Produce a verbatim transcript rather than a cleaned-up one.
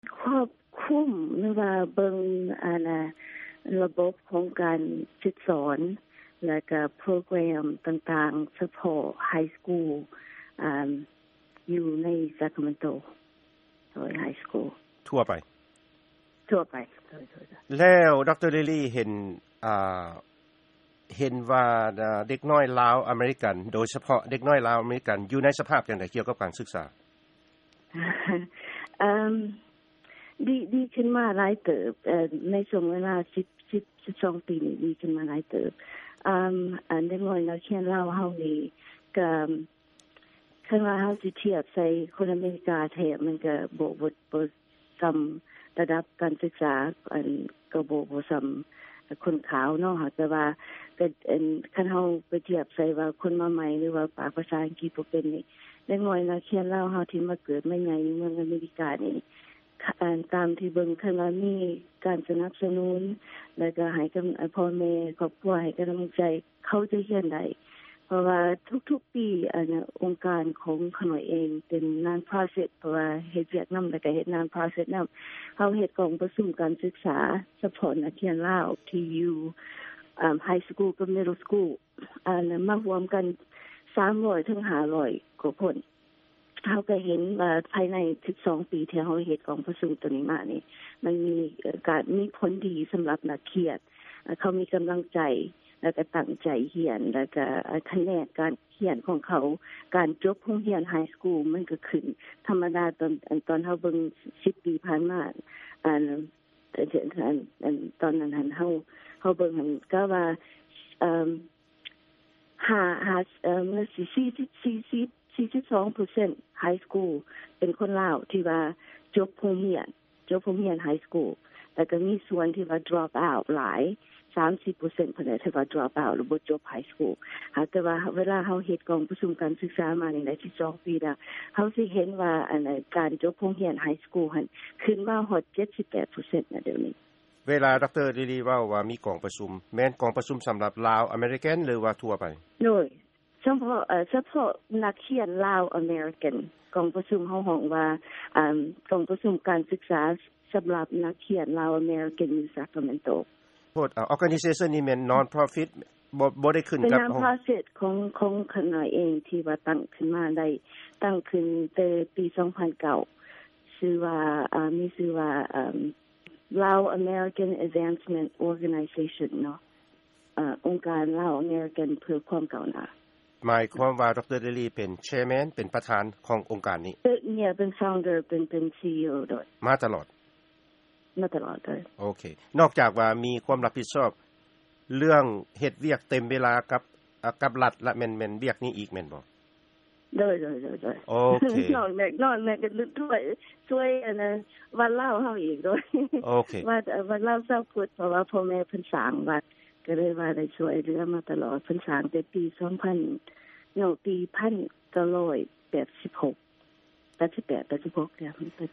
ควบคุมหรือว่าเบิ่งอาน่ะระบบของการศึกสอนและก็โปรแกรมต่างๆเฉพาะไฮสคูลอ่าอยู่ใน Sacramento โดยไฮสคูลทั่วไปทั่วไปแล้วดร. Lily เห็นอ่าเห็นว่าเด็กน้อยลาวอเมริกันโดยเฉพาะเด็กน้อยลาวอเมริกันอยู่ในสภาพจังได๋เกี่ยวกับการศึกษาอืมดีดีขึ้นมาหลายเติบเอ่อในช่วงเวลาสิบ สิบ สิบสองปีนี้ดีขึ้นมาหลายเติบอืมอันเด็กน้อยนักเรียนลาวเฮานี่ก็คันว่าเฮาสิเทียบใส่คนอเมริกาแท้มันก็บ่บ่บ่ซ้ำระดับการศึกษาอันก็บ่บ่ซ้ำคนขาวเนาะแต่ว่าก็อันคันเฮาไปเทียบใส่ว่าคนมาใหม่หรือว่าปากภาษาอังกฤษบ่เป็นนี่เด็กน้อยนักเรียนลาวเฮาที่มาเกิดมาใหญ่ในเมืองอเมริกานี่ตามที่เบิ่งคันว่ามีการสนับสนุนแล้วก็ให้กับพ่อแม่ครอบครัวให้กำลังใจเขาจะเรียนได้เพราะว่าทุกๆปีอันองค์การของขน่อยเองเป็น non-profit เพราะว่าเฮ็ดเวียกนำแล้วก็เฮ็ด non-profit นำเฮาเฮ็ดกองประชุมการศึกษาเฉพาะนักเรียนลาวที่อยู่อ่า High School กับ Middle School อันมารวมกันสามร้อยถึงห้าร้อยกว่าคนเฮาก็เห็นว่าภายในสิบสองปีที่เฮาเฮ็ดกองประชุมตัวนี้มานี่มันมีการมีผลดีสำหรับนักเรียนเขามีกำลังใจแล้วก็ตั้งใจเรียนแล้วก็คะแนนการเรียนของเขาการจบโรงเรียนไฮสคูลมันก็ขึ้นธรรมดาตอนตอนเฮาเบิ่งสิบปีผ่านมาอันอันตอนนั้นเฮาเฮาเบิ่งก็ว่าเอ่อห้า ห้าเอ่อสี่สิบ สี่สิบ สี่สิบสองเปอร์เซ็นต์ ไฮสคูลเป็นคนลาวที่ว่าจบโรงเรียนจบโรงเรียนไฮสคูลแต่ก็มีส่วนที่ว่า drop out หลายสามสิบเปอร์เซ็นต์ เพิ่นที่ว่า drop out หรือบ่จบไฮสคูลแต่ว่าเวลาเฮาเฮ็ดกองประชุมการศึกษามานี่ได้สิบสองปีแล้วเฮาสิเห็นว่าอันการจบโรงเรียนไฮสคูลหั่นขึ้นมาฮอด เจ็ดสิบแปดเปอร์เซ็นต์ นะเดี๋ยวนี้เวลาดร. Lily เว้าว่ามีกองประชุมแม่นกองประชุมสำหรับลาวอเมริกันหรือว่าทั่วไปโดยเฉพาะเอ่อเฉพาะนักเรียนลาวอเมริกันกองประชุมเฮาฮ้องว่าอ่ากองประชุมการศึกษาสำหรับนักเรียนลาวอเมริกันใน Sacramento โทษ organization นี่แม่น non-profit บ่บ่ได้ขึ้นกับ non-profit ของของคณะเองที่ว่าตั้งขึ้นมาได้ตั้งขึ้นแต่ปีสองพันเก้าชื่อว่าอ่ามีชื่อว่าอ่า Lao American Advancement Organization เนาะอ่าองค์การลาวอเมริกันเพื่อความก้าวหน้าหมายความว่าดร. Lily เป็น chairman เป็นประธานขององค์การนี้เนี่ยเป็น founder เป็นเป็น ซี อี โอ ด้วยมาตลอดมาตลอดเลยโอเคนอกจากว่ามีความรับผิดชอบเรื่องเฮ็ดเวียกเต็มเวลากับกับรัฐและแม่นๆเวียกนี้อีกแม่นบ่ได้ๆๆๆโอเคนอกจากนอกจากก็ช่วยช่วยอันนั้นวัดลาวเฮาอีกด้วยโอเควัดวัดลาวเจ้าพุทธเพราะว่าพ่อแม่เพิ่นสร้างวัดก็เลยว่าได้ช่วยเหลือมาตลอดเพิ่นสร้างแต่ปีสองพันเนาะปีหนึ่งพันเก้าร้อยแปดสิบหก แปดสิบแปด แปดสิบหกเนี่ย